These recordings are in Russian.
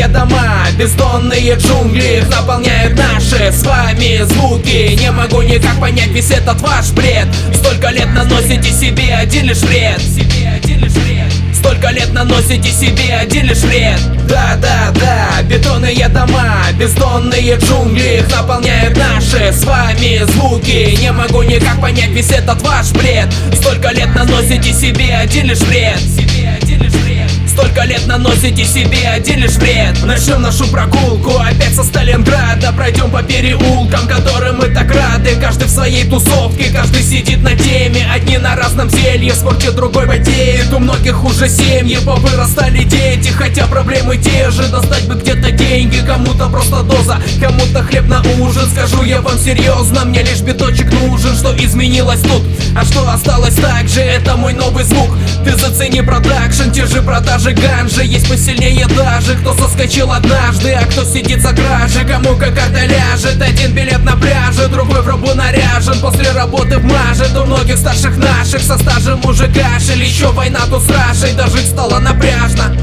Бездонные дома, бездонные джунгли, их наполняют наши с вами звуки. Не могу никак понять весь этот ваш бред. Столько лет наносите себе один лишь вред. Столько лет наносите себе один лишь вред. Да, бетонные дома, бездонные джунгли, их наполняют наши с вами звуки. Не могу никак понять весь этот ваш бред. Столько лет наносите себе один лишь вред. Столько лет наносите себе один лишь вред. Начнем нашу прогулку опять со Сталинграда. Пройдем по переулкам, которым мы так рады. Каждый в своей тусовке, каждый сидит на теме. Одни на разном зелье, в спорте другой потеет. У многих уже семьи, повырастали дети. Хотя проблемы те же, достать бы где-то деньги. Кому-то просто доза, кому-то хлеб на ужин. Скажу я вам серьезно, мне лишь биточек нужен. Что изменилось тут, а что осталось так же? Это мой новый звук, ты зацени продакшн. Те же продажи ганжи, есть посильнее даже. Кто соскочил однажды, а кто сидит за кражи. Кому как карта ляжет, один билет на пляже, другой в робу наряжен, после работы вмажет. У многих старших наших со стажем уже кашель. Еще война тут с Рашей, даже стало напряжно.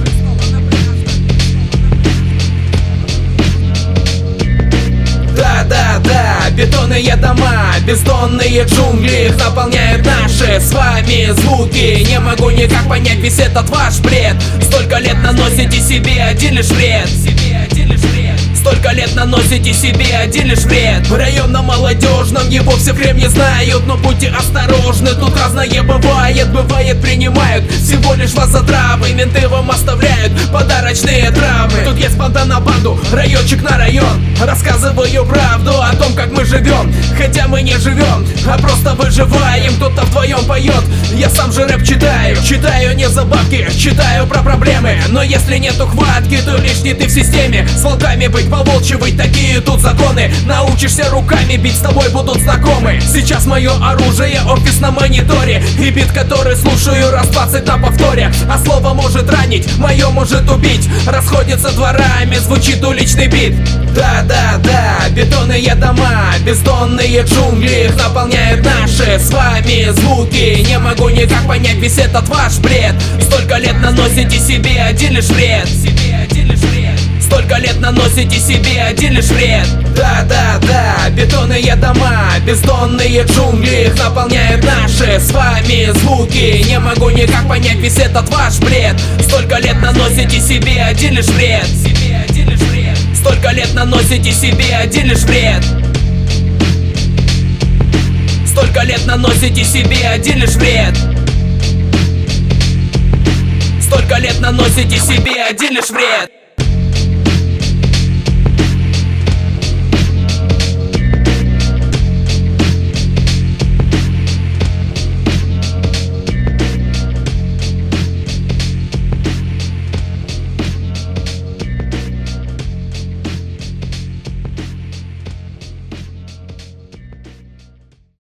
Да, бетонные дома, бездонные джунгли, их наполняют наши с вами звуки. Не могу никак понять весь этот ваш бред. Столько лет наносите себе один лишь вред. Столько лет наносите себе один лишь вред. В районно-молодежном его все в Кремне знают, но будьте осторожны, тут разное бывает. Бывает, принимают всего лишь вас за травы. Менты вам оставляют подарочные травмы. Тут есть банда на банду, райончик на район. Рассказываю правду о том, как мы живем. Хотя мы не живем, а просто выживаем. Кто-то вдвоем поет, я сам же рэп читаю. Читаю не за бабки, читаю про проблемы. Но если нету хватки, то лишний ты в системе. С волками быть, по-волчьи быть, такие тут законы. Научишься руками бить, с тобой будут знакомы. Сейчас мое оружие, офис на мониторе. И бит, который слушаю раз 20 на повторе. А слово может ранить, мое может убить. Расходится дворами, звучит уличный бит. Да, бетонные дома, бездонные джунгли, их наполняют наши с вами звуки. Не могу никак понять весь этот ваш бред. Столько лет наносите себе один лишь вред. Столько лет наносите себе один лишь вред. Да, бетонные дома, бездонные джунгли, их наполняют наши с вами звуки. Не могу никак понять весь этот ваш бред. Столько лет наносите себе один лишь вред. Столько лет наносите себе один лишь вред. Столько лет наносите себе один лишь вред. Столько лет наносите себе один лишь вред.